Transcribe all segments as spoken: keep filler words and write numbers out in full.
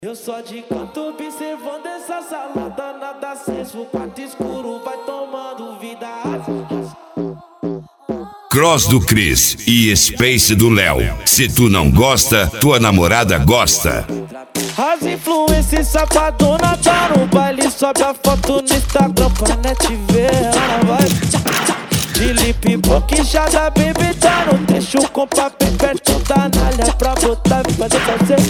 Eu só de canto observando essa salada, nada aceso, quarto escuro, vai tomando vida. Cross do Cris e Space do Léo. Se tu não gosta, tua namorada gosta. As influências safadona tá no baile, sobe a foto no Instagram pra net ver. Ela vai de lip boquinchada, baby, tá no trecho com papel perto da nalha pra botar pra fazer.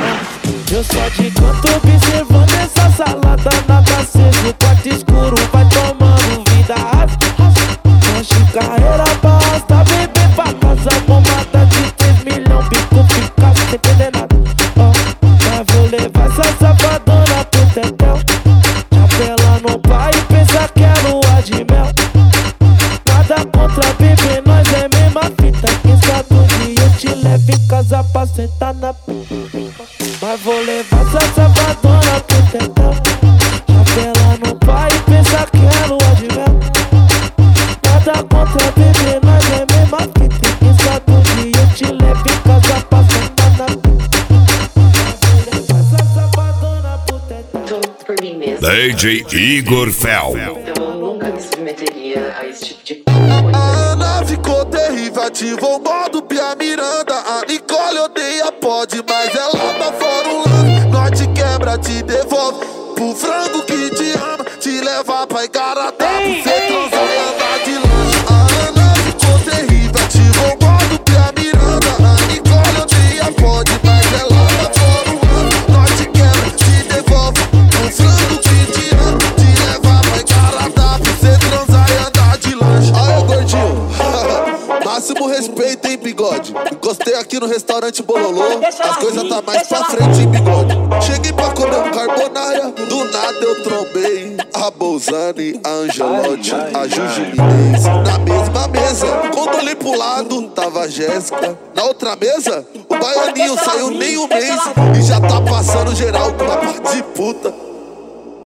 Eu só de canto observando essa salada, nada aceso, quarto escuro, vai tomando vida. Enche carreira pra arrastar, bebê pra casa, bombada de três milhões, bico fica sem entender nada. Oh, mas vou levar essa safadona pro tetel. Chapela no pai e pensa que é lua de mel. Nada contra bebê, nós é mesma fita. Quem sabe um dia eu te levo em casa pra sentar na puta. Mas vou levar essa safadona pro tetel. Chapela no pai e pensa que é lua de mel. Nada contra bebê, nós é mesma fita. Quem sabe um dia eu te levo em casa pra sentar na puta. Mas vou levar essa safadona pro tetel. Por mim mesmo. D J Igor Fel. Eu nunca me submeteria a esse tipo de coisa. A Ana ficou terrível, ativou o modo Pia Miranda. A Nicole odeia pode, mas ela tá fora um lance. Nós te quebra, te devolve pro frango que te ama, te leva pra Igarapé, você transar e andar de lanche. A Ana ficou terrível, ativou o modo Pia Miranda. A Nicole odeia pode, mas ela tá fora um lance. Nós te quebra, te devolve pro frango que te ama, te leva pra Igarapé, você transar e andar de lanche. Aí, gordinho, máximo respeito, hein, bigode. Encostei aqui no restaurante Bololô, as coisas tá mais pra frente, hein, bigode. Cheguei pra comer um carbonara, do nada eu trombei a Bolzani, a Angelotti, a Juju Minez. Na mesma mesa, quando olhei pro lado, tava a Jéssica. Na outra mesa, o baianinho saiu nem um mês e já tá passando geral com uma parte de puta.